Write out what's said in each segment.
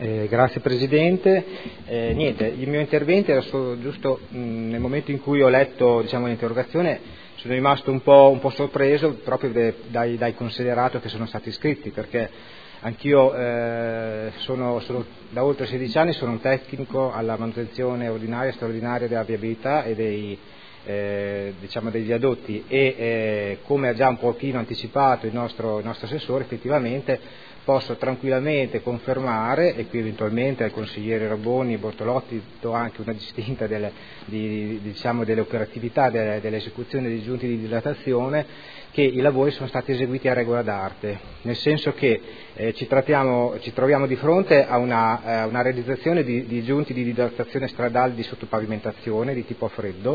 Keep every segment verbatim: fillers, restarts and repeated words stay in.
Eh, grazie Presidente. Eh, niente, il mio intervento era solo giusto mh, nel momento in cui ho letto diciamo, l'interrogazione, sono rimasto un po', un po' sorpreso proprio de, dai, dai considerato che sono stati scritti, perché anch'io eh, sono, sono da oltre sedici anni, sono un tecnico alla manutenzione ordinaria e straordinaria della viabilità e dei Eh, diciamo dei viadotti e eh, come ha già un pochino anticipato il nostro, il nostro assessore, effettivamente posso tranquillamente confermare, e qui eventualmente al consigliere Raboni e Bortolotti do anche una distinta delle, di, diciamo, delle operatività delle, dell'esecuzione dei giunti di dilatazione, che i lavori sono stati eseguiti a regola d'arte, nel senso che eh, ci, trattiamo, ci troviamo di fronte a una, a una realizzazione di, di giunti di dilatazione stradale di sottopavimentazione di tipo a freddo,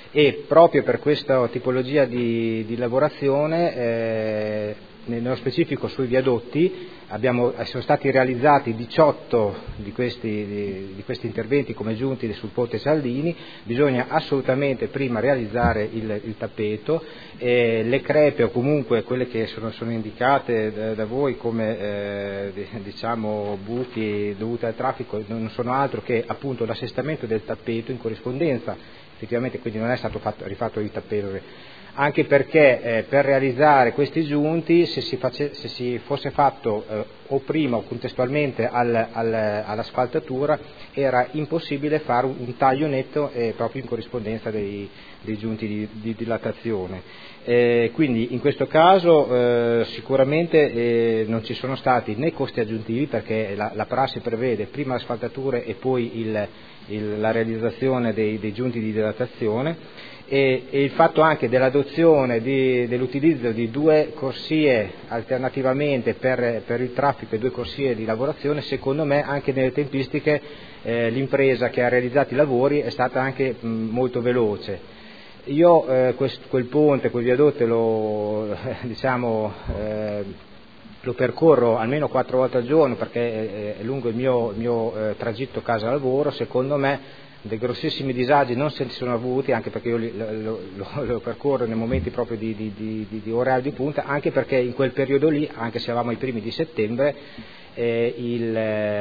e proprio per questa tipologia di, di lavorazione, eh, nello specifico sui viadotti, abbiamo, sono stati realizzati diciotto di questi, di, di questi interventi come giunti sul ponte Saldini. Bisogna assolutamente prima realizzare il, il tappeto, eh, le crepe o comunque quelle che sono, sono indicate da, da voi come eh, diciamo buchi dovuti al traffico non sono altro che appunto l'assestamento del tappeto in corrispondenza. Effettivamente quindi non è stato fatto, rifatto il tappeto, anche perché eh, per realizzare questi giunti, se si, face, se si fosse fatto eh, o prima o contestualmente al, al, all'asfaltatura, era impossibile fare un, un taglio netto eh, proprio in corrispondenza dei, dei giunti di, di dilatazione. Eh, quindi in questo caso eh, sicuramente eh, non ci sono stati né costi aggiuntivi, perché la, la prassi prevede prima l'asfaltatura e poi il, il, la realizzazione dei, dei giunti di dilatazione, e, e il fatto anche dell'adozione di, dell'utilizzo di due corsie alternativamente per, per il traffico e due corsie di lavorazione. Secondo me anche nelle tempistiche eh, l'impresa che ha realizzato i lavori è stata anche mh, molto veloce. Io eh, quest, quel ponte, quel viadotto lo, diciamo, eh, lo percorro almeno quattro volte al giorno, perché è, è lungo il mio, il mio eh, tragitto casa-lavoro. Secondo me dei grossissimi disagi non se ne sono avuti, anche perché io li, lo, lo, lo percorro nei momenti proprio di, di, di, di orario di punta, anche perché in quel periodo lì, anche se eravamo ai primi di settembre, eh, il,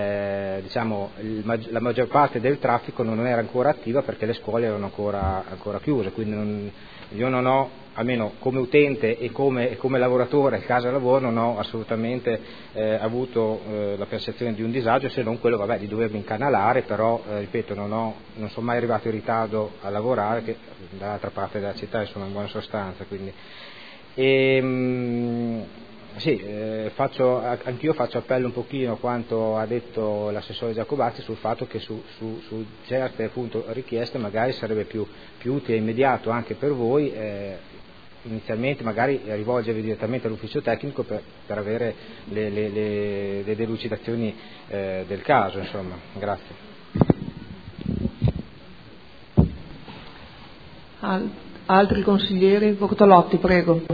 eh, diciamo, il, la maggior parte del traffico non era ancora attiva, perché le scuole erano ancora, ancora chiuse, quindi non, io non ho, almeno come utente e come, e come lavoratore a casa lavoro, non ho assolutamente eh, avuto eh, la percezione di un disagio, se non quello vabbè, di dovermi incanalare, però eh, ripeto non, ho, non sono mai arrivato in ritardo a lavorare, che dall'altra parte della città sono in buona sostanza. Quindi. E, mh, sì, eh, faccio, anch'io faccio appello un pochino a quanto ha detto l'assessore Giacobacci sul fatto che su, su, su certe appunto, richieste magari sarebbe più, più utile e immediato anche per voi eh, inizialmente magari rivolgervi direttamente all'ufficio tecnico per, per avere le, le, le, le delucidazioni eh, del caso, insomma. Grazie. Altri consiglieri? Bortolotti, prego.